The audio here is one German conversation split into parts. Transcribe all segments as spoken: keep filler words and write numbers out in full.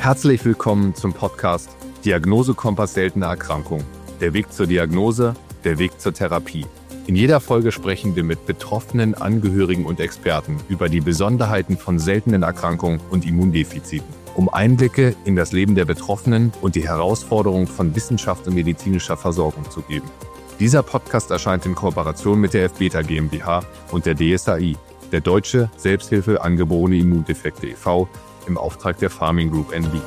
Herzlich willkommen zum Podcast Diagnose-Kompass seltene Erkrankung. Der Weg zur Diagnose, der Weg zur Therapie. In jeder Folge sprechen wir mit Betroffenen, Angehörigen und Experten über die Besonderheiten von seltenen Erkrankungen und Immundefiziten, um Einblicke in das Leben der Betroffenen und die Herausforderungen von Wissenschaft und medizinischer Versorgung zu geben. Dieser Podcast erscheint in Kooperation mit der F-Beta GmbH und der D S A I, der Deutsche Selbsthilfe Angeborene Immundefekte e V, im Auftrag der Pharming Group N V.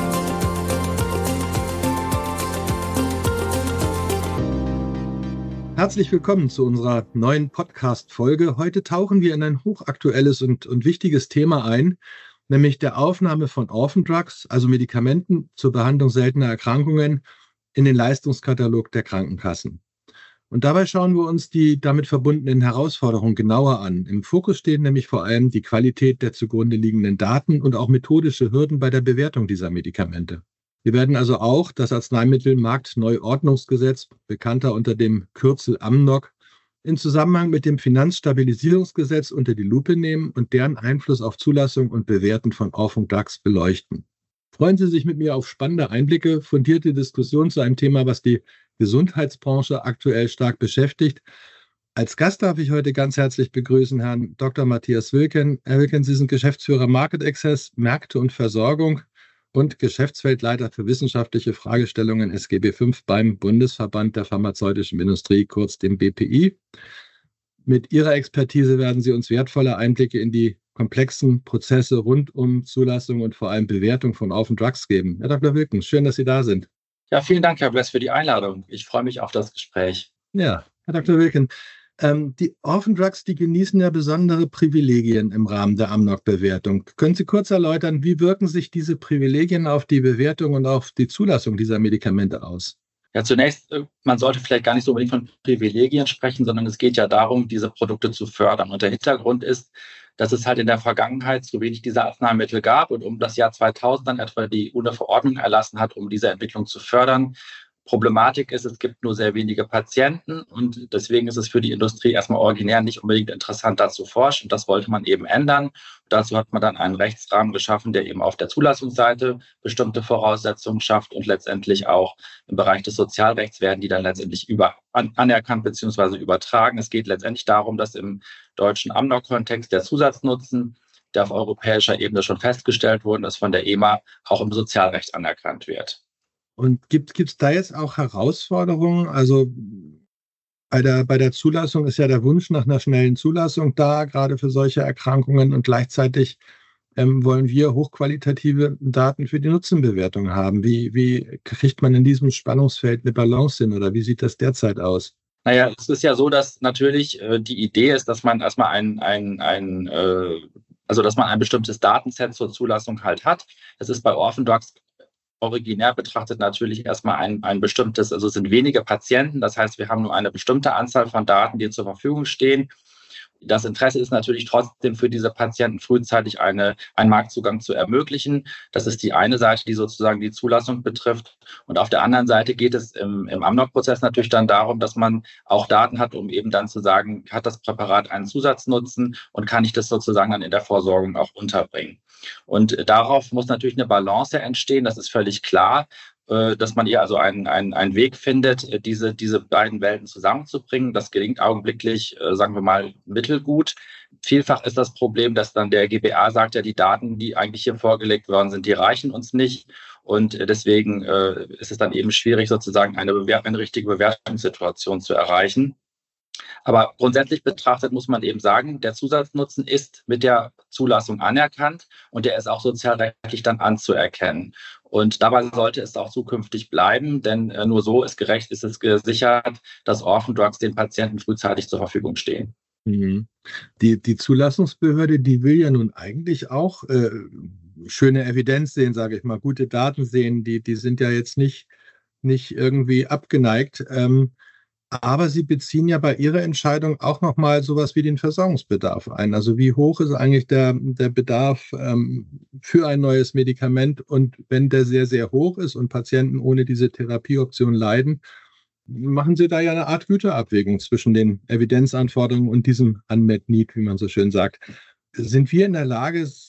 Herzlich willkommen zu unserer neuen Podcast-Folge. Heute tauchen wir in ein hochaktuelles und, und wichtiges Thema ein, nämlich der Aufnahme von Orphan Drugs, also Medikamenten zur Behandlung seltener Erkrankungen, in den Leistungskatalog der Krankenkassen. Und dabei schauen wir uns die damit verbundenen Herausforderungen genauer an. Im Fokus stehen nämlich vor allem die Qualität der zugrunde liegenden Daten und auch methodische Hürden bei der Bewertung dieser Medikamente. Wir werden also auch das Arzneimittelmarktneuordnungsgesetz, bekannter unter dem Kürzel A M N O G, in Zusammenhang mit dem Finanzstabilisierungsgesetz unter die Lupe nehmen und deren Einfluss auf Zulassung und Bewerten von Orphan Drugs beleuchten. Freuen Sie sich mit mir auf spannende Einblicke, fundierte Diskussionen zu einem Thema, was die Gesundheitsbranche aktuell stark beschäftigt. Als Gast darf ich heute ganz herzlich begrüßen Herrn Doktor Matthias Wilken. Herr Wilken, Sie sind Geschäftsführer Market Access, Märkte und Versorgung und Geschäftsfeldleiter für wissenschaftliche Fragestellungen S G B fünf beim Bundesverband der pharmazeutischen Industrie, kurz dem B P I. Mit Ihrer Expertise werden Sie uns wertvolle Einblicke in die komplexen Prozesse rund um Zulassung und vor allem Bewertung von Orphan Drugs geben. Herr Doktor Wilken, schön, dass Sie da sind. Ja, vielen Dank, Herr Bless, für die Einladung. Ich freue mich auf das Gespräch. Ja, Herr Doktor Wilken, ähm, die Orphan Drugs, die genießen ja besondere Privilegien im Rahmen der A M N O G-Bewertung. Können Sie kurz erläutern, wie wirken sich diese Privilegien auf die Bewertung und auf die Zulassung dieser Medikamente aus? Ja, zunächst, man sollte vielleicht gar nicht so unbedingt von Privilegien sprechen, sondern es geht ja darum, diese Produkte zu fördern. Und der Hintergrund ist, dass es halt in der Vergangenheit so wenig dieser Arzneimittel gab und um das Jahr zweitausend dann etwa die E U eine Verordnung erlassen hat, um diese Entwicklung zu fördern. Problematik ist, es gibt nur sehr wenige Patienten und deswegen ist es für die Industrie erstmal originär nicht unbedingt interessant, da zu forschen. Und das wollte man eben ändern. Und dazu hat man dann einen Rechtsrahmen geschaffen, der eben auf der Zulassungsseite bestimmte Voraussetzungen schafft und letztendlich auch im Bereich des Sozialrechts werden die dann letztendlich über, an, anerkannt bzw. übertragen. Es geht letztendlich darum, dass im deutschen A M N O G-Kontext der Zusatznutzen, der auf europäischer Ebene schon festgestellt wurde, dass von der E M A auch im Sozialrecht anerkannt wird. Und gibt es da jetzt auch Herausforderungen? Also bei der, bei der Zulassung ist ja der Wunsch nach einer schnellen Zulassung da, gerade für solche Erkrankungen. Und gleichzeitig ähm, wollen wir hochqualitative Daten für die Nutzenbewertung haben. Wie, wie kriegt man in diesem Spannungsfeld eine Balance hin oder wie sieht das derzeit aus? Naja, es ist ja so, dass natürlich äh, die Idee ist, dass man erstmal ein, ein, ein äh, also dass man ein bestimmtes Datenset zur Zulassung halt hat. Das ist bei Orphan Drugs originär betrachtet natürlich erstmal ein, ein bestimmtes, also es sind wenige Patienten, das heißt, wir haben nur eine bestimmte Anzahl von Daten, die zur Verfügung stehen. Das Interesse ist natürlich trotzdem für diese Patienten frühzeitig eine, einen Marktzugang zu ermöglichen. Das ist die eine Seite, die sozusagen die Zulassung betrifft. Und auf der anderen Seite geht es im, im A M N O G-Prozess natürlich dann darum, dass man auch Daten hat, um eben dann zu sagen, hat das Präparat einen Zusatznutzen und kann ich das sozusagen dann in der Versorgung auch unterbringen. Und darauf muss natürlich eine Balance entstehen, das ist völlig klar, dass man hier also einen, einen, einen Weg findet, diese, diese beiden Welten zusammenzubringen. Das gelingt augenblicklich, sagen wir mal, mittelgut. Vielfach ist das Problem, dass dann der G B A sagt, ja, die Daten, die eigentlich hier vorgelegt worden sind, die reichen uns nicht. Und deswegen äh, ist es dann eben schwierig, sozusagen eine, Bewer- eine richtige Bewertungssituation zu erreichen. Aber grundsätzlich betrachtet muss man eben sagen, der Zusatznutzen ist mit der Zulassung anerkannt und der ist auch sozialrechtlich dann anzuerkennen. Und dabei sollte es auch zukünftig bleiben, denn äh, nur so ist gerecht, ist es gesichert, dass Orphan Drugs den Patienten frühzeitig zur Verfügung stehen. Mhm. Die, die Zulassungsbehörde, die will ja nun eigentlich auch äh, schöne Evidenz sehen, sage ich mal, gute Daten sehen, die, die sind ja jetzt nicht, nicht irgendwie abgeneigt. Ähm, Aber Sie beziehen ja bei Ihrer Entscheidung auch nochmal sowas wie den Versorgungsbedarf ein. Also wie hoch ist eigentlich der, der Bedarf ähm, für ein neues Medikament? Und wenn der sehr, sehr hoch ist und Patienten ohne diese Therapieoption leiden, machen Sie da ja eine Art Güterabwägung zwischen den Evidenzanforderungen und diesem Unmet Need, wie man so schön sagt. Sind wir in der Lage,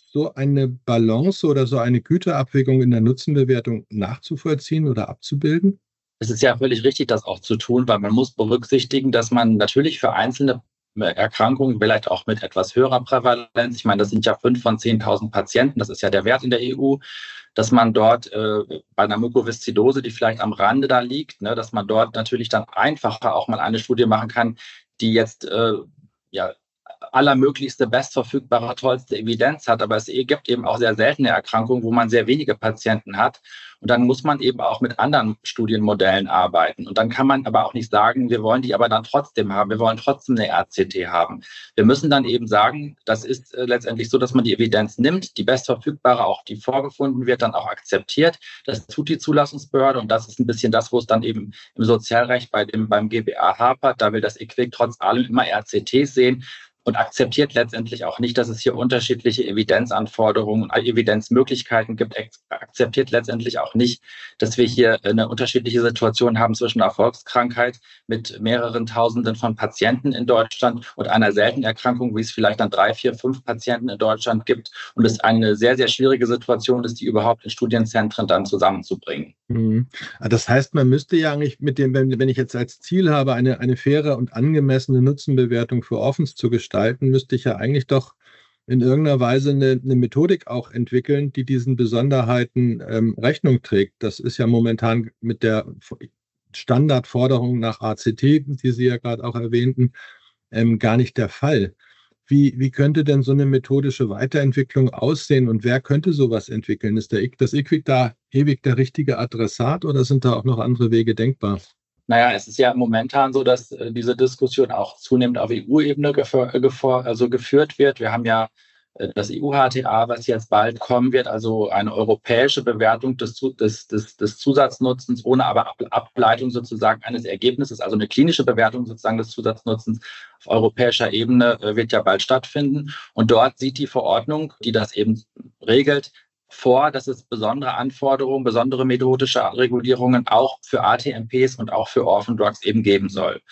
so eine Balance oder so eine Güterabwägung in der Nutzenbewertung nachzuvollziehen oder abzubilden? Es ist ja völlig richtig, das auch zu tun, weil man muss berücksichtigen, dass man natürlich für einzelne Erkrankungen, vielleicht auch mit etwas höherer Prävalenz, ich meine, das sind ja fünf von zehntausend Patienten, das ist ja der Wert in der E U, dass man dort äh, bei einer Mukoviszidose, die vielleicht am Rande da liegt, ne, dass man dort natürlich dann einfacher auch mal eine Studie machen kann, die jetzt äh, ja allermöglichste, bestverfügbare, tollste Evidenz hat. Aber es gibt eben auch sehr seltene Erkrankungen, wo man sehr wenige Patienten hat. Und dann muss man eben auch mit anderen Studienmodellen arbeiten. Und dann kann man aber auch nicht sagen, wir wollen die aber dann trotzdem haben. Wir wollen trotzdem eine R C T haben. Wir müssen dann eben sagen, das ist äh, letztendlich so, dass man die Evidenz nimmt, die bestverfügbare, auch die vorgefunden wird, dann auch akzeptiert. Das tut die Zulassungsbehörde. Und das ist ein bisschen das, wo es dann eben im Sozialrecht bei dem, beim G B A hapert. Da will das E Q U I C trotz allem immer R C Ts sehen. Und akzeptiert letztendlich auch nicht, dass es hier unterschiedliche Evidenzanforderungen und Evidenzmöglichkeiten gibt, akzeptiert letztendlich auch nicht, dass wir hier eine unterschiedliche Situation haben zwischen einer Volkskrankheit mit mehreren Tausenden von Patienten in Deutschland und einer seltenen Erkrankung, wie es vielleicht dann drei, vier, fünf Patienten in Deutschland gibt. Und es eine sehr, sehr schwierige Situation ist, die überhaupt in Studienzentren dann zusammenzubringen. Mhm. Das heißt, man müsste ja eigentlich mit dem, wenn, wenn ich jetzt als Ziel habe, eine, eine faire und angemessene Nutzenbewertung für Orphans zu gestalten, müsste ich ja eigentlich doch in irgendeiner Weise eine, eine Methodik auch entwickeln, die diesen Besonderheiten ähm, Rechnung trägt. Das ist ja momentan mit der Standardforderung nach A C T, die Sie ja gerade auch erwähnten, ähm, gar nicht der Fall. Wie, wie könnte denn so eine methodische Weiterentwicklung aussehen und wer könnte sowas entwickeln? Ist der, das E Q U I C da ewig der richtige Adressat oder sind da auch noch andere Wege denkbar? Naja, es ist ja momentan so, dass äh, diese Diskussion auch zunehmend auf E U-Ebene also geführt wird. Wir haben ja äh, das E U-H T A, was jetzt bald kommen wird, also eine europäische Bewertung des, des, des, des Zusatznutzens ohne aber Ableitung sozusagen eines Ergebnisses, also eine klinische Bewertung sozusagen des Zusatznutzens auf europäischer Ebene äh, wird ja bald stattfinden. Und dort sieht die Verordnung, die das eben regelt, vor, dass es besondere Anforderungen, besondere methodische Regulierungen auch für A T M Ps und auch für Orphan Drugs eben geben soll.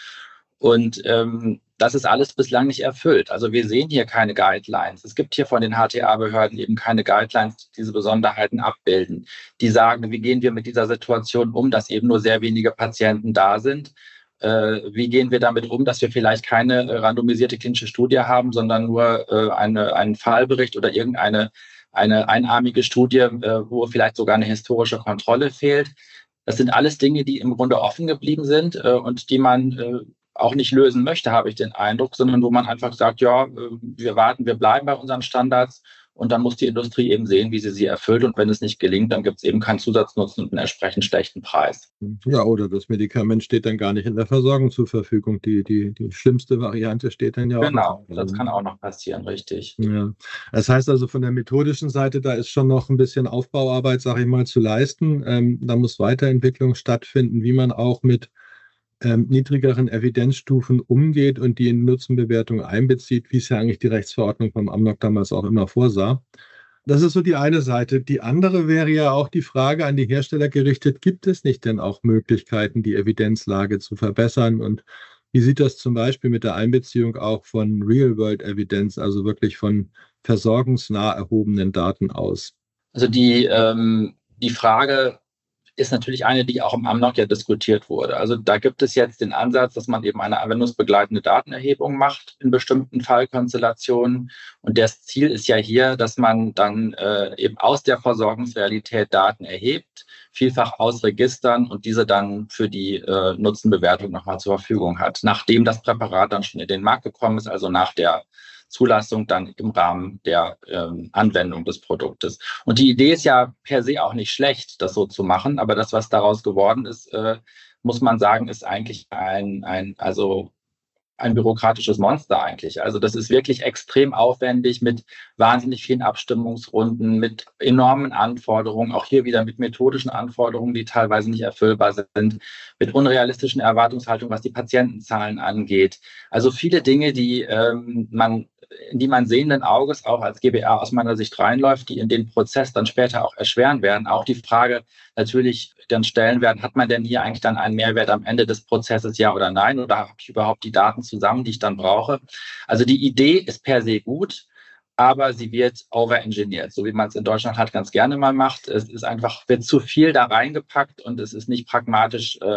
Und ähm, das ist alles bislang nicht erfüllt. Also wir sehen hier keine Guidelines. Es gibt hier von den H T A-Behörden eben keine Guidelines, die diese Besonderheiten abbilden. Die sagen, wie gehen wir mit dieser Situation um, dass eben nur sehr wenige Patienten da sind. Äh, wie gehen wir damit um, dass wir vielleicht keine äh, randomisierte klinische Studie haben, sondern nur äh, eine, einen Fallbericht oder irgendeine eine einarmige Studie, wo vielleicht sogar eine historische Kontrolle fehlt. Das sind alles Dinge, die im Grunde offen geblieben sind und die man auch nicht lösen möchte, habe ich den Eindruck, sondern wo man einfach sagt, ja, wir warten, wir bleiben bei unseren Standards und dann muss die Industrie eben sehen, wie sie sie erfüllt und wenn es nicht gelingt, dann gibt es eben keinen Zusatznutzen und einen entsprechend schlechten Preis. Ja, oder das Medikament steht dann gar nicht in der Versorgung zur Verfügung. Die, die, die schlimmste Variante steht dann ja auch. Genau, das kann auch noch passieren, richtig. Ja. Das heißt also von der methodischen Seite, da ist schon noch ein bisschen Aufbauarbeit, sage ich mal, zu leisten. Ähm, da muss Weiterentwicklung stattfinden, wie man auch mit ähm, niedrigeren Evidenzstufen umgeht und die in Nutzenbewertung einbezieht, wie es ja eigentlich die Rechtsverordnung vom Amnok damals auch immer vorsah. Das ist so die eine Seite. Die andere wäre ja auch die Frage an die Hersteller gerichtet, gibt es nicht denn auch Möglichkeiten, die Evidenzlage zu verbessern? Und wie sieht das zum Beispiel mit der Einbeziehung auch von Real-World-Evidenz, also wirklich von versorgungsnah erhobenen Daten aus? Also die, ähm, die Frage ist natürlich eine, die auch im Amnok ja diskutiert wurde. Also da gibt es jetzt den Ansatz, dass man eben eine anwendungsbegleitende Datenerhebung macht in bestimmten Fallkonstellationen. Und das Ziel ist ja hier, dass man dann äh, eben aus der Versorgungsrealität Daten erhebt, vielfach aus Registern und diese dann für die äh, Nutzenbewertung nochmal zur Verfügung hat, nachdem das Präparat dann schon in den Markt gekommen ist, also nach der Zulassung dann im Rahmen der ähm, Anwendung des Produktes. Und die Idee ist ja per se auch nicht schlecht, das so zu machen, aber das, was daraus geworden ist, äh, muss man sagen, ist eigentlich ein, ein, also ein bürokratisches Monster eigentlich. Also das ist wirklich extrem aufwendig mit wahnsinnig vielen Abstimmungsrunden, mit enormen Anforderungen, auch hier wieder mit methodischen Anforderungen, die teilweise nicht erfüllbar sind, mit unrealistischen Erwartungshaltungen, was die Patientenzahlen angeht. Also viele Dinge, die ähm, man in die man sehenden Auges auch als G B A aus meiner Sicht reinläuft, die in den Prozess dann später auch erschweren werden. Auch die Frage natürlich dann stellen werden, hat man denn hier eigentlich dann einen Mehrwert am Ende des Prozesses, ja oder nein? Oder habe ich überhaupt die Daten zusammen, die ich dann brauche? Also die Idee ist per se gut. aber sie wird overengineert, so wie man es in Deutschland halt ganz gerne mal macht. Es ist einfach, wird zu viel da reingepackt und es ist nicht pragmatisch, äh,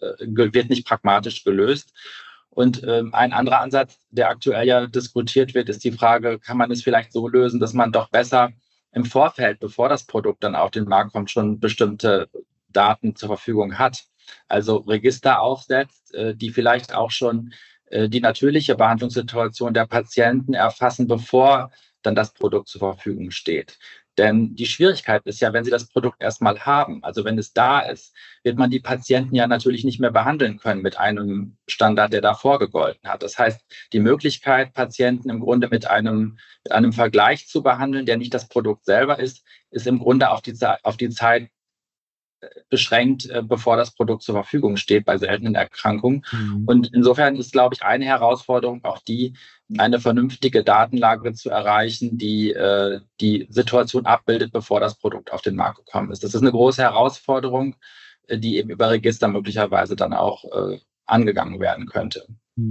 wird nicht pragmatisch gelöst. Und ähm, ein anderer Ansatz, der aktuell ja diskutiert wird, ist die Frage, kann man es vielleicht so lösen, dass man doch besser im Vorfeld, bevor das Produkt dann auf den Markt kommt, schon bestimmte Daten zur Verfügung hat. Also Register aufsetzt, äh, die vielleicht auch schon äh, die natürliche Behandlungssituation der Patienten erfassen, bevor dann das Produkt zur Verfügung steht. Denn die Schwierigkeit ist ja, wenn Sie das Produkt erstmal haben, also wenn es da ist, wird man die Patienten ja natürlich nicht mehr behandeln können mit einem Standard, der davor gegolten hat. Das heißt, die Möglichkeit, Patienten im Grunde mit einem, mit einem Vergleich zu behandeln, der nicht das Produkt selber ist, ist im Grunde auf die, auf die Zeit beschränkt, bevor das Produkt zur Verfügung steht bei seltenen Erkrankungen. Mhm. Und insofern ist, glaube ich, eine Herausforderung auch die, eine vernünftige Datenlage zu erreichen, die äh, die Situation abbildet, bevor das Produkt auf den Markt gekommen ist. Das ist eine große Herausforderung, die eben über Register möglicherweise dann auch äh, angegangen werden könnte.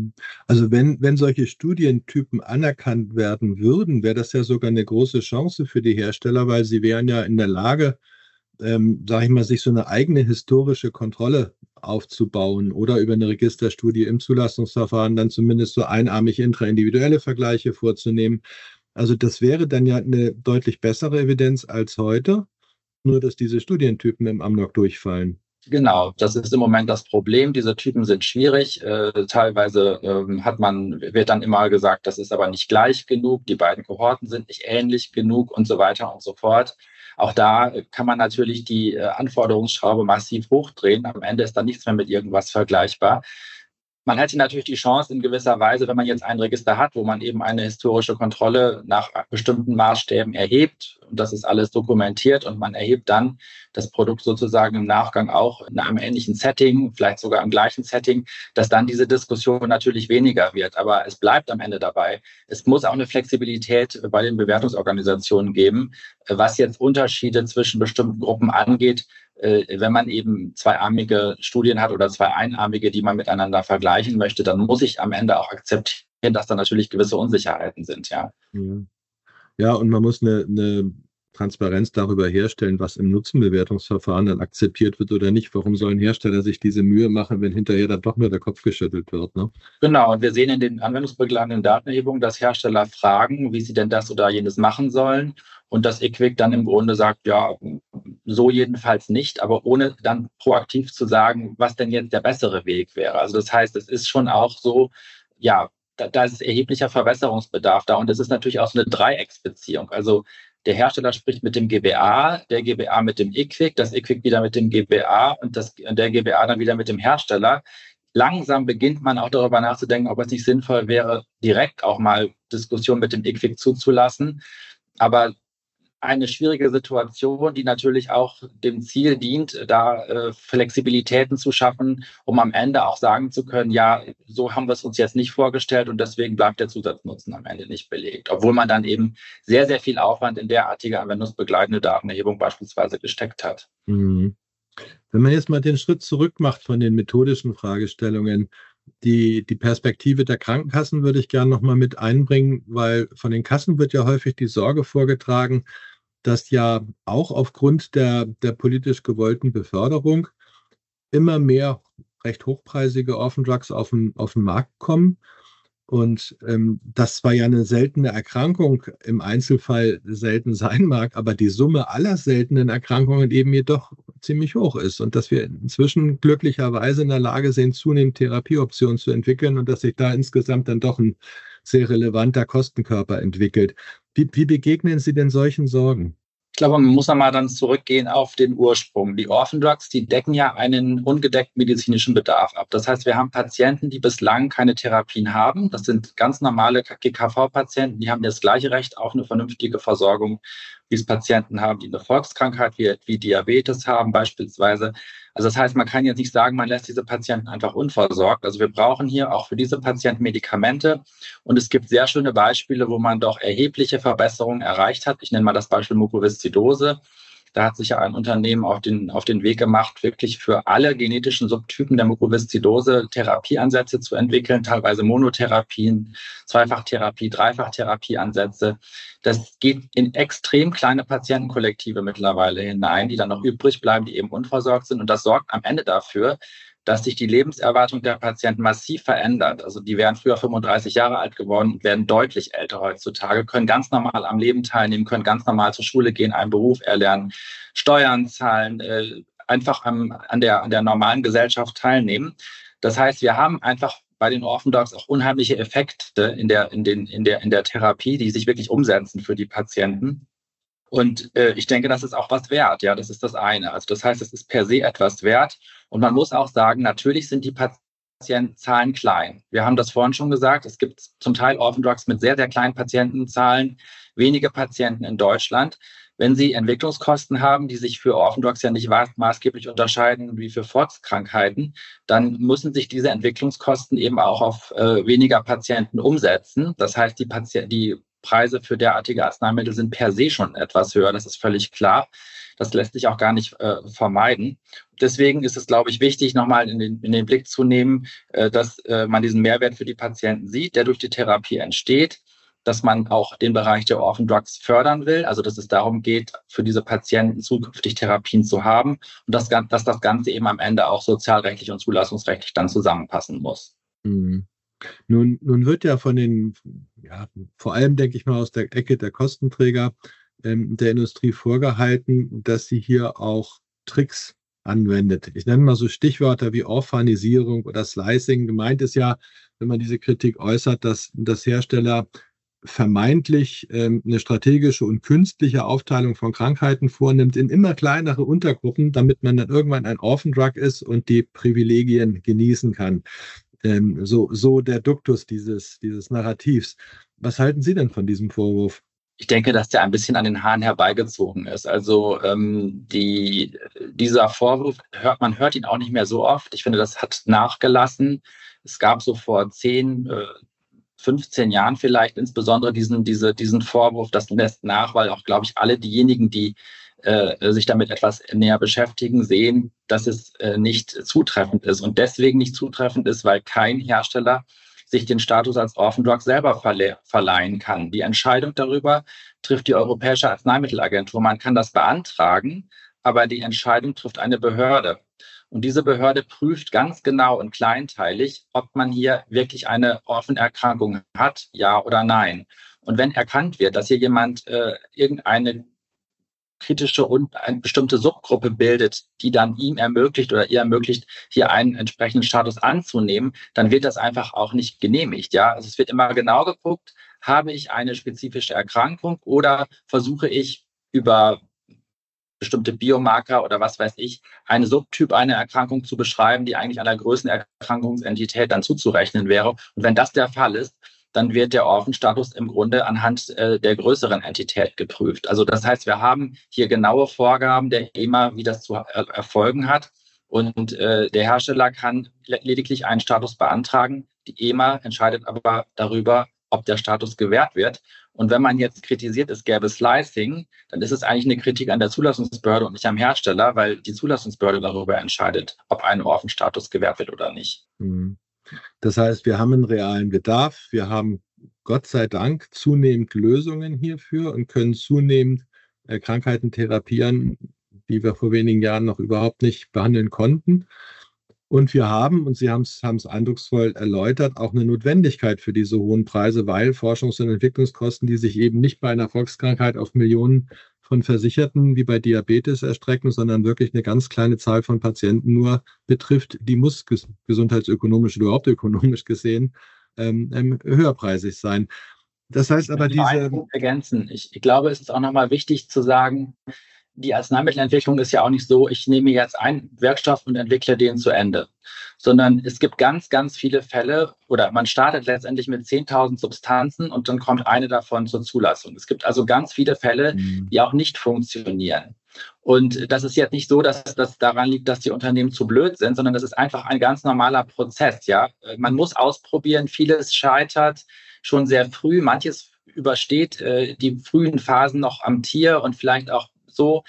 Also wenn, wenn solche Studientypen anerkannt werden würden, wäre das ja sogar eine große Chance für die Hersteller, weil sie wären ja in der Lage, ähm, sage ich mal, sich so eine eigene historische Kontrolle aufzubauen oder über eine Registerstudie im Zulassungsverfahren dann zumindest so einarmig intraindividuelle Vergleiche vorzunehmen. Also das wäre dann ja eine deutlich bessere Evidenz als heute, nur dass diese Studientypen im Amnok durchfallen. Genau, das ist im Moment das Problem. Diese Typen sind schwierig. Äh, teilweise ähm, hat man, wird dann immer gesagt, das ist aber nicht gleich genug, die beiden Kohorten sind nicht ähnlich genug und so weiter und so fort. Auch da kann man natürlich die äh, Anforderungsschraube massiv hochdrehen. Am Ende ist dann nichts mehr mit irgendwas vergleichbar. Man hätte natürlich die Chance in gewisser Weise, wenn man jetzt ein Register hat, wo man eben eine historische Kontrolle nach bestimmten Maßstäben erhebt und das ist alles dokumentiert und man erhebt dann das Produkt sozusagen im Nachgang auch in einem ähnlichen Setting, vielleicht sogar im gleichen Setting, dass dann diese Diskussion natürlich weniger wird. Aber es bleibt am Ende dabei. Es muss auch eine Flexibilität bei den Bewertungsorganisationen geben, was jetzt Unterschiede zwischen bestimmten Gruppen angeht, wenn man eben zweiarmige Studien hat oder zwei einarmige, die man miteinander vergleichen möchte, dann muss ich am Ende auch akzeptieren, dass da natürlich gewisse Unsicherheiten sind, ja. Ja, und man muss eine, eine Transparenz darüber herstellen, was im Nutzenbewertungsverfahren dann akzeptiert wird oder nicht. Warum sollen Hersteller sich diese Mühe machen, wenn hinterher dann doch nur der Kopf geschüttelt wird, ne? Genau, und wir sehen in den anwendungsbegleitenden Datenerhebungen, dass Hersteller fragen, wie sie denn das oder jenes machen sollen. Und das I Q W I C dann im Grunde sagt, ja, so jedenfalls nicht, aber ohne dann proaktiv zu sagen, was denn jetzt der bessere Weg wäre. Also das heißt, es ist schon auch so, ja, da, da ist erheblicher Verbesserungsbedarf da. Und es ist natürlich auch so eine Dreiecksbeziehung. Also der Hersteller spricht mit dem G B A, der G B A mit dem I Q W I C, das I Q W I C wieder mit dem G B A und das, der G B A dann wieder mit dem Hersteller. Langsam beginnt man auch darüber nachzudenken, ob es nicht sinnvoll wäre, direkt auch mal Diskussionen mit dem I Q W I C zuzulassen. Aber eine schwierige Situation, die natürlich auch dem Ziel dient, da äh, Flexibilitäten zu schaffen, um am Ende auch sagen zu können, ja, so haben wir es uns jetzt nicht vorgestellt und deswegen bleibt der Zusatznutzen am Ende nicht belegt. Obwohl man dann eben sehr, sehr viel Aufwand in derartige anwendungsbegleitende Datenerhebung beispielsweise gesteckt hat. Mhm. Wenn man jetzt mal den Schritt zurück macht von den methodischen Fragestellungen, Die, die Perspektive der Krankenkassen würde ich gerne nochmal mit einbringen, weil von den Kassen wird ja häufig die Sorge vorgetragen, dass ja auch aufgrund der, der politisch gewollten Beförderung immer mehr recht hochpreisige Orphan Drugs auf den, auf den Markt kommen. Und ähm, das zwar ja eine seltene Erkrankung im Einzelfall selten sein mag, aber die Summe aller seltenen Erkrankungen eben jedoch ziemlich hoch ist und dass wir inzwischen glücklicherweise in der Lage sind, zunehmend Therapieoptionen zu entwickeln und dass sich da insgesamt dann doch ein sehr relevanter Kostenkörper entwickelt. Wie, wie begegnen Sie denn solchen Sorgen? Ich glaube, man muss einmal dann zurückgehen auf den Ursprung. Die Orphan Drugs, die decken ja einen ungedeckten medizinischen Bedarf ab. Das heißt, wir haben Patienten, die bislang keine Therapien haben. Das sind ganz normale G K V-Patienten, die haben das gleiche Recht auf eine vernünftige Versorgung, wie es Patienten haben, die eine Volkskrankheit wie, wie Diabetes haben beispielsweise. Also das heißt, man kann jetzt nicht sagen, man lässt diese Patienten einfach unversorgt. Also wir brauchen hier auch für diese Patienten Medikamente. Und es gibt sehr schöne Beispiele, wo man doch erhebliche Verbesserungen erreicht hat. Ich nenne mal das Beispiel Mukoviszidose. Da hat sich ja ein Unternehmen auf den, auf den Weg gemacht, wirklich für alle genetischen Subtypen der Mukoviszidose Therapieansätze zu entwickeln, teilweise Monotherapien, Zweifachtherapie, Dreifachtherapieansätze. Das geht in extrem kleine Patientenkollektive mittlerweile hinein, die dann noch übrig bleiben, die eben unversorgt sind. Und das sorgt am Ende dafür, dass sich die Lebenserwartung der Patienten massiv verändert. Also die wären früher fünfunddreißig Jahre alt geworden, werden deutlich älter heutzutage, können ganz normal am Leben teilnehmen, können ganz normal zur Schule gehen, einen Beruf erlernen, Steuern zahlen, äh, einfach am, an, der, an der normalen Gesellschaft teilnehmen. Das heißt, wir haben einfach bei den Orphan Dogs auch unheimliche Effekte in der, in den, in der, in der Therapie, die sich wirklich umsetzen für die Patienten. Und äh, ich denke, das ist auch was wert. Ja, das ist das eine. Also das heißt, es ist per se etwas wert. Und man muss auch sagen, natürlich sind die Patientenzahlen klein. Wir haben das vorhin schon gesagt. Es gibt zum Teil Orphan Drugs mit sehr, sehr kleinen Patientenzahlen, wenige Patienten in Deutschland. Wenn Sie Entwicklungskosten haben, die sich für Orphan Drugs ja nicht maßgeblich unterscheiden wie für Volkskrankheiten, dann müssen sich diese Entwicklungskosten eben auch auf äh, weniger Patienten umsetzen. Das heißt, die Patient, die Preise für derartige Arzneimittel sind per se schon etwas höher. Das ist völlig klar. Das lässt sich auch gar nicht äh, vermeiden. Deswegen ist es, glaube ich, wichtig, nochmal in den, in den Blick zu nehmen, äh, dass äh, man diesen Mehrwert für die Patienten sieht, der durch die Therapie entsteht, dass man auch den Bereich der Orphan Drugs fördern will, also dass es darum geht, für diese Patienten zukünftig Therapien zu haben und dass, dass das Ganze eben am Ende auch sozialrechtlich und zulassungsrechtlich dann zusammenpassen muss. Mhm. Nun, nun wird ja von den, ja, vor allem denke ich mal aus der Ecke der Kostenträger ähm, der Industrie vorgehalten, dass sie hier auch Tricks anwendet. Ich nenne mal so Stichwörter wie Orphanisierung oder Slicing. Gemeint ist ja, wenn man diese Kritik äußert, dass, dass Hersteller vermeintlich ähm, eine strategische und künstliche Aufteilung von Krankheiten vornimmt in immer kleinere Untergruppen, damit man dann irgendwann ein Orphan Drug ist und die Privilegien genießen kann. Ähm, so, so der Duktus dieses, dieses Narrativs. Was halten Sie denn von diesem Vorwurf? Ich denke, dass der ein bisschen an den Haaren herbeigezogen ist. Also ähm, die, dieser Vorwurf, hört, man hört ihn auch nicht mehr so oft. Ich finde, das hat nachgelassen. Es gab so vor zehn, äh, fünfzehn Jahren vielleicht insbesondere diesen, diese, diesen Vorwurf. Das lässt nach, weil auch, glaube ich, alle diejenigen, die äh, sich damit etwas näher beschäftigen, sehen, dass es äh, nicht zutreffend ist. Und deswegen nicht zutreffend ist, weil kein Hersteller sich den Status als Orphan Drug selber verle- verleihen kann. Die Entscheidung darüber trifft die Europäische Arzneimittelagentur. Man kann das beantragen, aber die Entscheidung trifft eine Behörde. Und diese Behörde prüft ganz genau und kleinteilig, ob man hier wirklich eine Orphan-Erkrankung hat, ja oder nein. Und wenn erkannt wird, dass hier jemand äh, irgendeine kritische und eine bestimmte Subgruppe bildet, die dann ihm ermöglicht oder ihr ermöglicht, hier einen entsprechenden Status anzunehmen, dann wird das einfach auch nicht genehmigt. Ja, also es wird immer genau geguckt, habe ich eine spezifische Erkrankung oder versuche ich über bestimmte Biomarker oder was weiß ich, einen Subtyp einer Erkrankung zu beschreiben, die eigentlich einer Größenerkrankungsentität dann zuzurechnen wäre. Und wenn das der Fall ist, dann wird der Orphan-Status im Grunde anhand äh, der größeren Entität geprüft. Also das heißt, wir haben hier genaue Vorgaben der E M A, wie das zu er- erfolgen hat. Und äh, der Hersteller kann le- lediglich einen Status beantragen. Die E M A entscheidet aber darüber, ob der Status gewährt wird. Und wenn man jetzt kritisiert, es gäbe Slicing, dann ist es eigentlich eine Kritik an der Zulassungsbehörde und nicht am Hersteller, weil die Zulassungsbehörde darüber entscheidet, ob ein Orphan-Status gewährt wird oder nicht. Mhm. Das heißt, wir haben einen realen Bedarf, wir haben Gott sei Dank zunehmend Lösungen hierfür und können zunehmend äh, Krankheiten therapieren, die wir vor wenigen Jahren noch überhaupt nicht behandeln konnten. Und wir haben, und Sie haben es haben es eindrucksvoll erläutert, auch eine Notwendigkeit für diese hohen Preise, weil Forschungs- und Entwicklungskosten, die sich eben nicht bei einer Volkskrankheit auf Millionen von Versicherten wie bei Diabetes erstrecken, sondern wirklich eine ganz kleine Zahl von Patienten nur betrifft, die muss ges- gesundheitsökonomisch oder überhaupt ökonomisch gesehen ähm, ähm, höherpreisig sein. Das heißt aber Ich möchte noch einen diese... Punkt ergänzen. Ich, ich glaube, es ist auch nochmal wichtig zu sagen, die Arzneimittelentwicklung ist ja auch nicht so, ich nehme jetzt einen Wirkstoff und entwickle den zu Ende, sondern es gibt ganz, ganz viele Fälle oder man startet letztendlich mit zehntausend Substanzen und dann kommt eine davon zur Zulassung. Es gibt also ganz viele Fälle, die auch nicht funktionieren. Und das ist jetzt nicht so, dass das daran liegt, dass die Unternehmen zu blöd sind, sondern das ist einfach ein ganz normaler Prozess. Ja, man muss ausprobieren, vieles scheitert schon sehr früh, manches übersteht äh, die frühen Phasen noch am Tier und vielleicht auch so.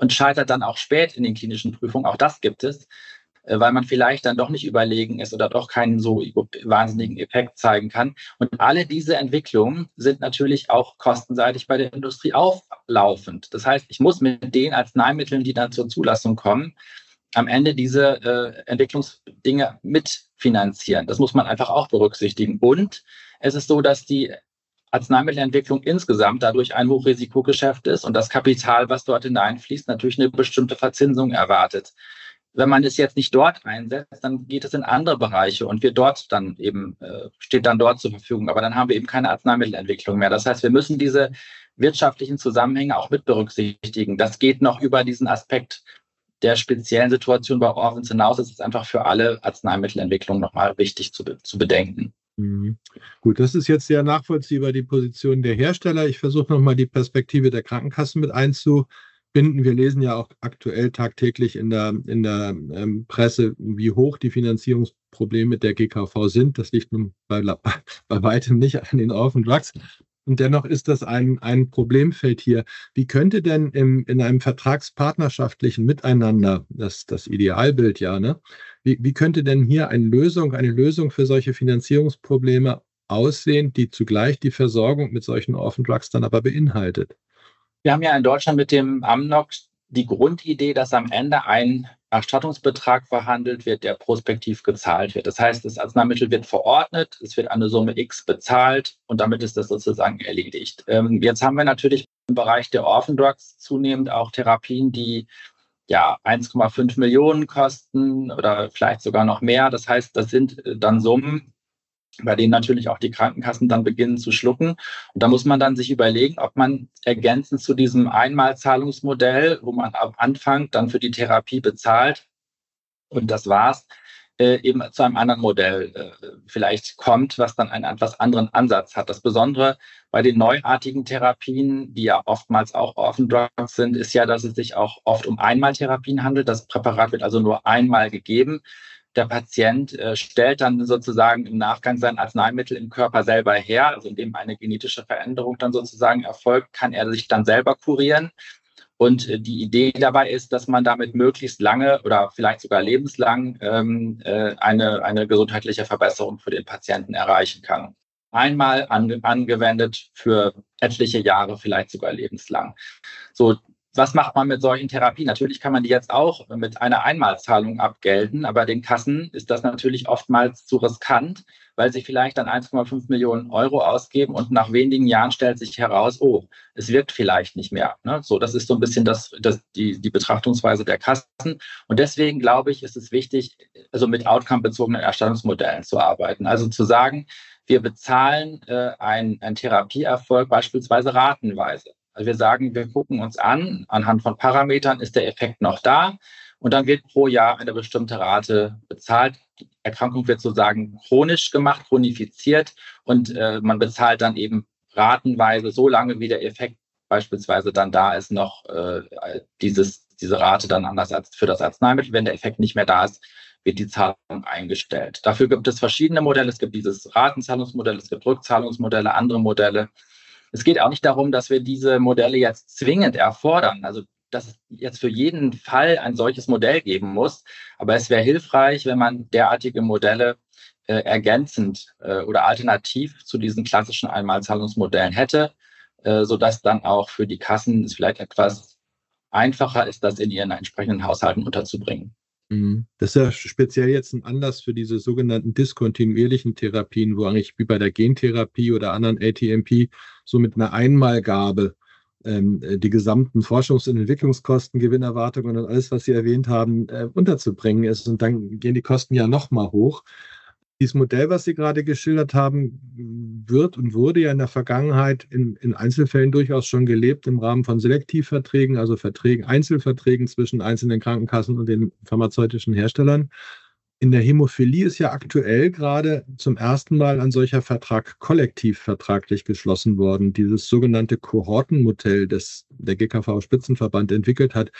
und scheitert dann auch spät in den klinischen Prüfungen. Auch das gibt es, weil man vielleicht dann doch nicht überlegen ist oder doch keinen so wahnsinnigen Effekt zeigen kann. Und alle diese Entwicklungen sind natürlich auch kostenseitig bei der Industrie auflaufend. Das heißt, ich muss mit den Arzneimitteln, die dann zur Zulassung kommen, am Ende diese äh, Entwicklungsdinge mitfinanzieren. Das muss man einfach auch berücksichtigen. Und es ist so, dass die Arzneimittelentwicklung insgesamt dadurch ein Hochrisikogeschäft ist und das Kapital, was dort hineinfließt, natürlich eine bestimmte Verzinsung erwartet. Wenn man es jetzt nicht dort einsetzt, dann geht es in andere Bereiche und wird dort dann eben, äh, steht dann dort zur Verfügung. Aber dann haben wir eben keine Arzneimittelentwicklung mehr. Das heißt, wir müssen diese wirtschaftlichen Zusammenhänge auch mit berücksichtigen. Das geht noch über diesen Aspekt der speziellen Situation bei Orphans hinaus. Es ist einfach für alle Arzneimittelentwicklungen nochmal wichtig zu, be- zu bedenken. Mhm. Gut, das ist jetzt sehr nachvollziehbar, die Position der Hersteller. Ich versuche nochmal die Perspektive der Krankenkassen mit einzubinden. Wir lesen ja auch aktuell tagtäglich in der, in der ähm, Presse, wie hoch die Finanzierungsprobleme der G K V sind. Das liegt nun bei, bei weitem nicht an den Orphan Drugs. Und dennoch ist das ein, ein Problemfeld hier. Wie könnte denn im, in einem vertragspartnerschaftlichen Miteinander, das, das Idealbild ja, ne? Wie, wie könnte denn hier eine Lösung, eine Lösung für solche Finanzierungsprobleme aussehen, die zugleich die Versorgung mit solchen Orphan Drugs dann aber beinhaltet? Wir haben ja in Deutschland mit dem Amnok die Grundidee, dass am Ende ein Erstattungsbetrag verhandelt wird, der prospektiv gezahlt wird. Das heißt, das Arzneimittel wird verordnet, es wird eine Summe X bezahlt und damit ist das sozusagen erledigt. Ähm, jetzt haben wir natürlich im Bereich der Orphan Drugs zunehmend auch Therapien, die ja eins Komma fünf Millionen kosten oder vielleicht sogar noch mehr. Das heißt, das sind dann Summen, bei denen natürlich auch die Krankenkassen dann beginnen zu schlucken. Und da muss man dann sich überlegen, ob man ergänzend zu diesem Einmalzahlungsmodell, wo man am Anfang dann für die Therapie bezahlt und das war's, äh, eben zu einem anderen Modell äh, vielleicht kommt, was dann einen etwas anderen Ansatz hat. Das Besondere bei den neuartigen Therapien, die ja oftmals auch Orphan Drugs sind, ist ja, dass es sich auch oft um Einmaltherapien handelt. Das Präparat wird also nur einmal gegeben. Der Patient äh, stellt dann sozusagen im Nachgang sein Arzneimittel im Körper selber her, also indem eine genetische Veränderung dann sozusagen erfolgt, kann er sich dann selber kurieren. Und äh, die Idee dabei ist, dass man damit möglichst lange oder vielleicht sogar lebenslang ähm, äh, eine, eine gesundheitliche Verbesserung für den Patienten erreichen kann. Einmal ange- angewendet für etliche Jahre, vielleicht sogar lebenslang. So. Was macht man mit solchen Therapien? Natürlich kann man die jetzt auch mit einer Einmalzahlung abgelten, aber den Kassen ist das natürlich oftmals zu riskant, weil sie vielleicht dann eins Komma fünf Millionen Euro ausgeben und nach wenigen Jahren stellt sich heraus, oh, es wirkt vielleicht nicht mehr. Ne? So, das ist so ein bisschen das, das, die, die Betrachtungsweise der Kassen. Und deswegen glaube ich, ist es wichtig, also mit outcome-bezogenen Erstattungsmodellen zu arbeiten. Also zu sagen, wir bezahlen äh, einen Therapieerfolg beispielsweise ratenweise. Also wir sagen, wir gucken uns an, anhand von Parametern ist der Effekt noch da und dann wird pro Jahr eine bestimmte Rate bezahlt. Die Erkrankung wird sozusagen chronisch gemacht, chronifiziert und äh, man bezahlt dann eben ratenweise so lange, wie der Effekt beispielsweise dann da ist, noch äh, dieses, diese Rate dann an das, für das Arzneimittel. Wenn der Effekt nicht mehr da ist, wird die Zahlung eingestellt. Dafür gibt es verschiedene Modelle. Es gibt dieses Ratenzahlungsmodell, es gibt Rückzahlungsmodelle, andere Modelle. Es geht auch nicht darum, dass wir diese Modelle jetzt zwingend erfordern, also dass es jetzt für jeden Fall ein solches Modell geben muss. Aber es wäre hilfreich, wenn man derartige Modelle äh, ergänzend äh, oder alternativ zu diesen klassischen Einmalzahlungsmodellen hätte, äh, sodass dann auch für die Kassen es vielleicht etwas einfacher ist, das in ihren entsprechenden Haushalten unterzubringen. Das ist ja speziell jetzt ein Anlass für diese sogenannten diskontinuierlichen Therapien, wo eigentlich wie bei der Gentherapie oder anderen A T M P so mit einer Einmalgabe ähm, die gesamten Forschungs- und Entwicklungskosten, Gewinnerwartungen und alles, was Sie erwähnt haben, äh, unterzubringen ist. Und dann gehen die Kosten ja nochmal hoch. Dieses Modell, was Sie gerade geschildert haben, wird und wurde ja in der Vergangenheit in, in Einzelfällen durchaus schon gelebt im Rahmen von Selektivverträgen, also Verträgen, Einzelverträgen zwischen einzelnen Krankenkassen und den pharmazeutischen Herstellern. In der Hämophilie ist ja aktuell gerade zum ersten Mal ein solcher Vertrag kollektiv vertraglich geschlossen worden. Dieses sogenannte Kohortenmodell, das der G K V-Spitzenverband entwickelt hat.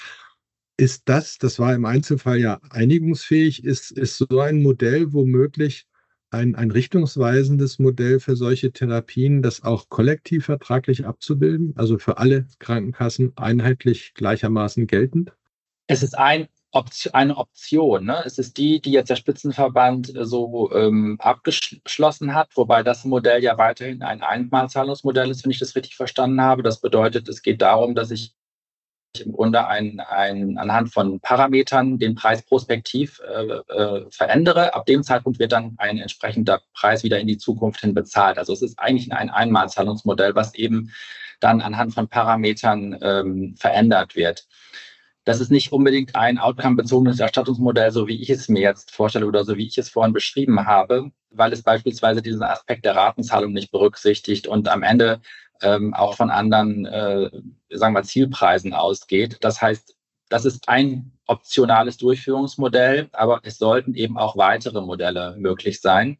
Ist das, das war im Einzelfall ja einigungsfähig, ist, ist so ein Modell womöglich ein, ein richtungsweisendes Modell für solche Therapien, das auch kollektiv vertraglich abzubilden, also für alle Krankenkassen einheitlich gleichermaßen geltend? Es ist ein Option, eine Option. Ne? Es ist die, die jetzt der Spitzenverband äh, so ähm, abgeschlossen hat, wobei das Modell ja weiterhin ein Einmalzahlungsmodell ist, wenn ich das richtig verstanden habe. Das bedeutet, es geht darum, dass ich im Grunde ein, ein, anhand von Parametern den Preis prospektiv äh, äh, verändere. Ab dem Zeitpunkt wird dann ein entsprechender Preis wieder in die Zukunft hin bezahlt. Also es ist eigentlich ein Einmalzahlungsmodell, was eben dann anhand von Parametern ähm, verändert wird. Das ist nicht unbedingt ein outcome-bezogenes Erstattungsmodell, so wie ich es mir jetzt vorstelle oder so wie ich es vorhin beschrieben habe, weil es beispielsweise diesen Aspekt der Ratenzahlung nicht berücksichtigt und am Ende ähm, auch von anderen, äh, sagen wir, Zielpreisen ausgeht. Das heißt, das ist ein optionales Durchführungsmodell, aber es sollten eben auch weitere Modelle möglich sein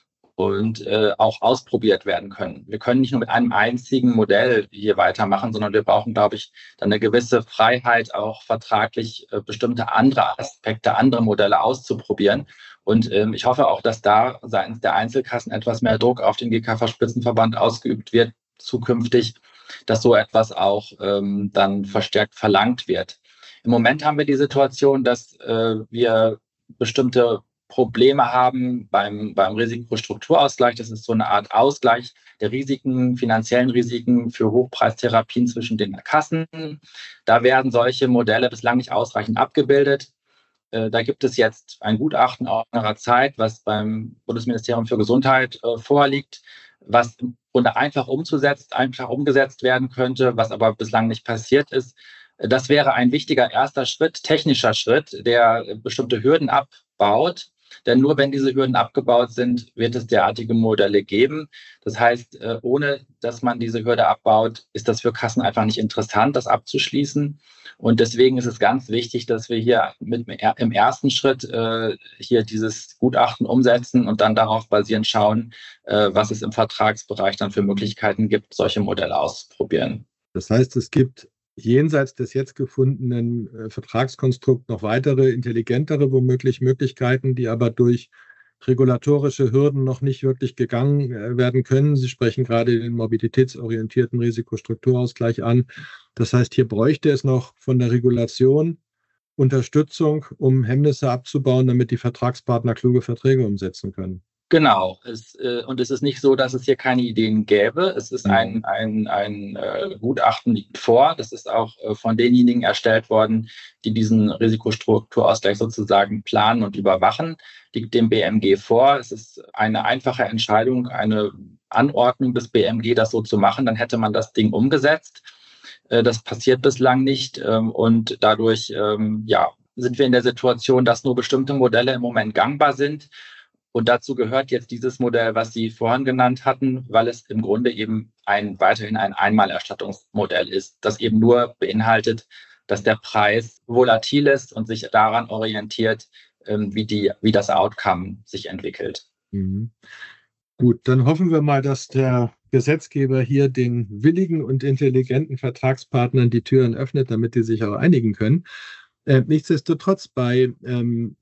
und äh, auch ausprobiert werden können. Wir können nicht nur mit einem einzigen Modell hier weitermachen, sondern wir brauchen, glaube ich, dann eine gewisse Freiheit, auch vertraglich äh, bestimmte andere Aspekte, andere Modelle auszuprobieren. Und ähm, ich hoffe auch, dass da seitens der Einzelkassen etwas mehr Druck auf den G K V-Spitzenverband ausgeübt wird, zukünftig, dass so etwas auch ähm, dann verstärkt verlangt wird. Im Moment haben wir die Situation, dass äh, wir bestimmte Probleme haben beim, beim Risikostrukturausgleich. Das ist so eine Art Ausgleich der Risiken, finanziellen Risiken für Hochpreistherapien zwischen den Kassen. Da werden solche Modelle bislang nicht ausreichend abgebildet. Äh, da gibt es jetzt ein Gutachten auch in einer Zeit, was beim Bundesministerium für Gesundheit äh, vorliegt, was im Grunde einfach umzusetzen, einfach umgesetzt werden könnte, was aber bislang nicht passiert ist. Das wäre ein wichtiger erster Schritt, technischer Schritt, der bestimmte Hürden abbaut. Denn nur wenn diese Hürden abgebaut sind, wird es derartige Modelle geben. Das heißt, ohne dass man diese Hürde abbaut, ist das für Kassen einfach nicht interessant, das abzuschließen. Und deswegen ist es ganz wichtig, dass wir hier mit, im ersten Schritt äh, hier dieses Gutachten umsetzen und dann darauf basierend schauen, äh, was es im Vertragsbereich dann für Möglichkeiten gibt, solche Modelle auszuprobieren. Das heißt, es gibt jenseits des jetzt gefundenen äh, Vertragskonstrukts noch weitere, intelligentere womöglich Möglichkeiten, die aber durch regulatorische Hürden noch nicht wirklich gegangen äh, werden können. Sie sprechen gerade den mobilitätsorientierten Risikostrukturausgleich an. Das heißt, hier bräuchte es noch von der Regulation Unterstützung, um Hemmnisse abzubauen, damit die Vertragspartner kluge Verträge umsetzen können. Genau. Es, äh, und es ist nicht so, dass es hier keine Ideen gäbe. Es ist ein, ein, ein äh, Gutachten liegt vor. Das ist auch äh, von denjenigen erstellt worden, die diesen Risikostrukturausgleich sozusagen planen und überwachen. Liegt dem B M G vor. Es ist eine einfache Entscheidung, eine Anordnung des B M G, das so zu machen. Dann hätte man das Ding umgesetzt. Äh, das passiert bislang nicht. Ähm, und dadurch ähm, ja, sind wir in der Situation, dass nur bestimmte Modelle im Moment gangbar sind. Und dazu gehört jetzt dieses Modell, was Sie vorhin genannt hatten, weil es im Grunde eben ein, weiterhin ein Einmalerstattungsmodell ist, das eben nur beinhaltet, dass der Preis volatil ist und sich daran orientiert, wie, die, wie das Outcome sich entwickelt. Mhm. Gut, dann hoffen wir mal, dass der Gesetzgeber hier den willigen und intelligenten Vertragspartnern die Türen öffnet, damit die sich auch einigen können. Äh, nichtsdestotrotz bei ähm,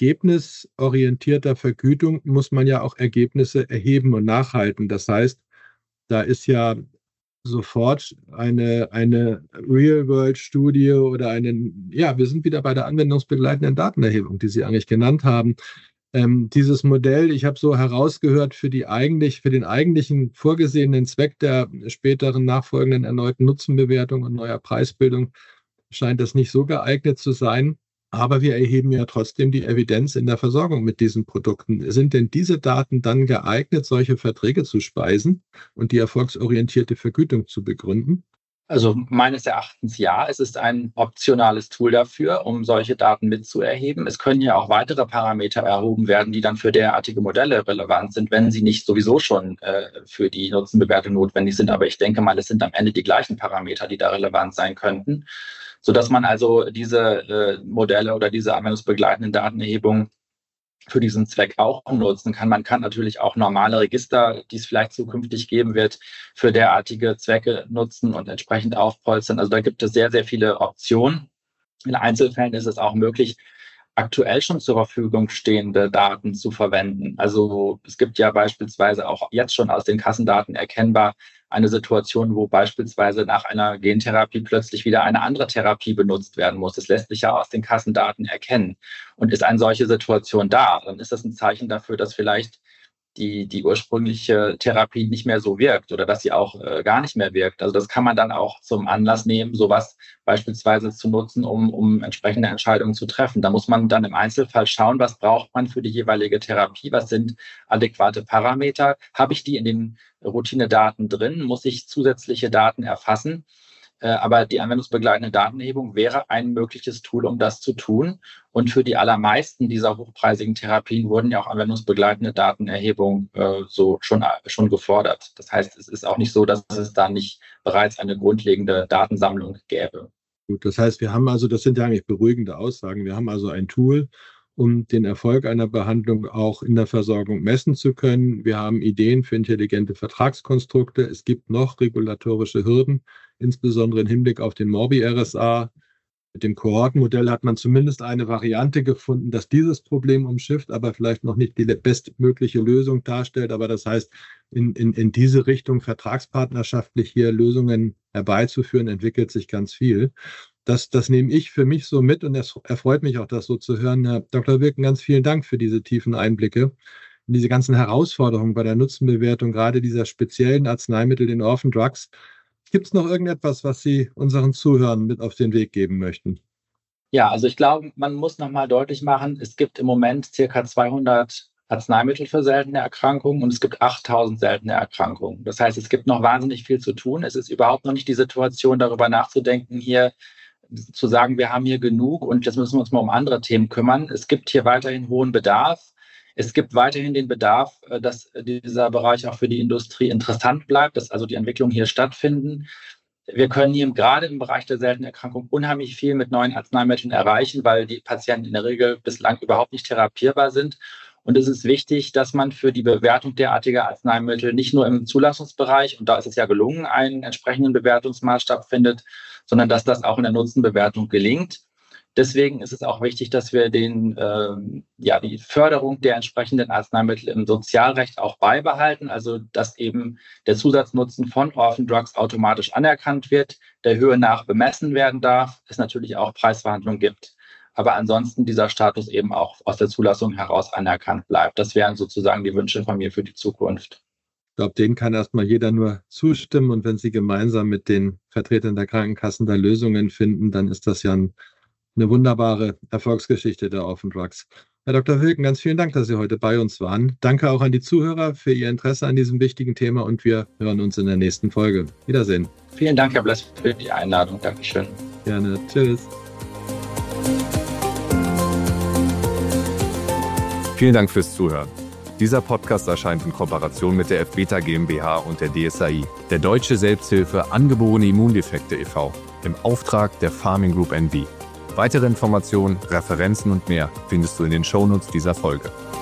ergebnisorientierter Vergütung muss man ja auch Ergebnisse erheben und nachhalten. Das heißt, da ist ja sofort eine, eine Real-World-Studie oder eine, ja, wir sind wieder bei der anwendungsbegleitenden Datenerhebung, die Sie eigentlich genannt haben. Ähm, dieses Modell, ich habe so herausgehört, für die eigentlich, für den eigentlichen vorgesehenen Zweck der späteren nachfolgenden erneuten Nutzenbewertung und neuer Preisbildung scheint das nicht so geeignet zu sein. Aber wir erheben ja trotzdem die Evidenz in der Versorgung mit diesen Produkten. Sind denn diese Daten dann geeignet, solche Verträge zu speisen und die erfolgsorientierte Vergütung zu begründen? Also meines Erachtens ja. Es ist ein optionales Tool dafür, um solche Daten mitzuerheben. Es können ja auch weitere Parameter erhoben werden, die dann für derartige Modelle relevant sind, wenn sie nicht sowieso schon äh, für die Nutzenbewertung notwendig sind. Aber ich denke mal, es sind am Ende die gleichen Parameter, die da relevant sein könnten, sodass man also diese äh, Modelle oder diese anwendungsbegleitenden Datenerhebungen für diesen Zweck auch nutzen kann. Man kann natürlich auch normale Register, die es vielleicht zukünftig geben wird, für derartige Zwecke nutzen und entsprechend aufpolstern. Also da gibt es sehr, sehr viele Optionen. In Einzelfällen ist es auch möglich, aktuell schon zur Verfügung stehende Daten zu verwenden. Also es gibt ja beispielsweise auch jetzt schon aus den Kassendaten erkennbar eine Situation, wo beispielsweise nach einer Gentherapie plötzlich wieder eine andere Therapie benutzt werden muss. Das lässt sich ja aus den Kassendaten erkennen. Und ist eine solche Situation da, dann ist das ein Zeichen dafür, dass vielleicht die, die ursprüngliche Therapie nicht mehr so wirkt oder dass sie auch äh, gar nicht mehr wirkt. Also das kann man dann auch zum Anlass nehmen, sowas beispielsweise zu nutzen, um, um entsprechende Entscheidungen zu treffen. Da muss man dann im Einzelfall schauen, was braucht man für die jeweilige Therapie, was sind adäquate Parameter, habe ich die in den Routinedaten drin, muss ich zusätzliche Daten erfassen. Aber die anwendungsbegleitende Datenerhebung wäre ein mögliches Tool, um das zu tun. Und für die allermeisten dieser hochpreisigen Therapien wurden ja auch anwendungsbegleitende Datenerhebungen äh, so schon, schon gefordert. Das heißt, es ist auch nicht so, dass es da nicht bereits eine grundlegende Datensammlung gäbe. Gut, das heißt, wir haben also, das sind ja eigentlich beruhigende Aussagen, wir haben also ein Tool, um den Erfolg einer Behandlung auch in der Versorgung messen zu können. Wir haben Ideen für intelligente Vertragskonstrukte. Es gibt noch regulatorische Hürden, insbesondere im Hinblick auf den Morbi-R S A. Mit dem Kohortenmodell hat man zumindest eine Variante gefunden, dass dieses Problem umschifft, aber vielleicht noch nicht die bestmögliche Lösung darstellt. Aber das heißt, in, in, in diese Richtung vertragspartnerschaftlich hier Lösungen herbeizuführen, entwickelt sich ganz viel. Das, das nehme ich für mich so mit und es erfreut mich auch, das so zu hören. Herr Doktor Wilken, ganz vielen Dank für diese tiefen Einblicke in diese ganzen Herausforderungen bei der Nutzenbewertung, gerade dieser speziellen Arzneimittel, den Orphan Drugs. Gibt es noch irgendetwas, was Sie unseren Zuhörern mit auf den Weg geben möchten? Ja, also ich glaube, man muss nochmal deutlich machen, es gibt im Moment circa zweihundert Arzneimittel für seltene Erkrankungen und es gibt achttausend seltene Erkrankungen. Das heißt, es gibt noch wahnsinnig viel zu tun. Es ist überhaupt noch nicht die Situation, darüber nachzudenken, hier zu sagen, wir haben hier genug und jetzt müssen wir uns mal um andere Themen kümmern. Es gibt hier weiterhin hohen Bedarf. Es gibt weiterhin den Bedarf, dass dieser Bereich auch für die Industrie interessant bleibt, dass also die Entwicklungen hier stattfinden. Wir können hier gerade im Bereich der seltenen Erkrankung unheimlich viel mit neuen Arzneimitteln erreichen, weil die Patienten in der Regel bislang überhaupt nicht therapierbar sind. Und es ist wichtig, dass man für die Bewertung derartiger Arzneimittel nicht nur im Zulassungsbereich, und da ist es ja gelungen, einen entsprechenden Bewertungsmaßstab findet, sondern dass das auch in der Nutzenbewertung gelingt. Deswegen ist es auch wichtig, dass wir den, ähm, ja, die Förderung der entsprechenden Arzneimittel im Sozialrecht auch beibehalten, also dass eben der Zusatznutzen von Orphan Drugs automatisch anerkannt wird, der Höhe nach bemessen werden darf, es natürlich auch Preisverhandlungen gibt, aber ansonsten dieser Status eben auch aus der Zulassung heraus anerkannt bleibt. Das wären sozusagen die Wünsche von mir für die Zukunft. Ich glaube, denen kann erstmal jeder nur zustimmen und wenn Sie gemeinsam mit den Vertretern der Krankenkassen da Lösungen finden, dann ist das ja ein Eine wunderbare Erfolgsgeschichte der Orphan Drugs. Herr Doktor Wilken, ganz vielen Dank, dass Sie heute bei uns waren. Danke auch an die Zuhörer für Ihr Interesse an diesem wichtigen Thema und wir hören uns in der nächsten Folge. Wiedersehen. Vielen Dank, Herr Bless, für die Einladung. Dankeschön. Gerne. Tschüss. Vielen Dank fürs Zuhören. Dieser Podcast erscheint in Kooperation mit der F-Beta GmbH und der D S A I, der Deutsche Selbsthilfe Angeborene Immundefekte e V, im Auftrag der Pharming Group N V. Weitere Informationen, Referenzen und mehr findest du in den Shownotes dieser Folge.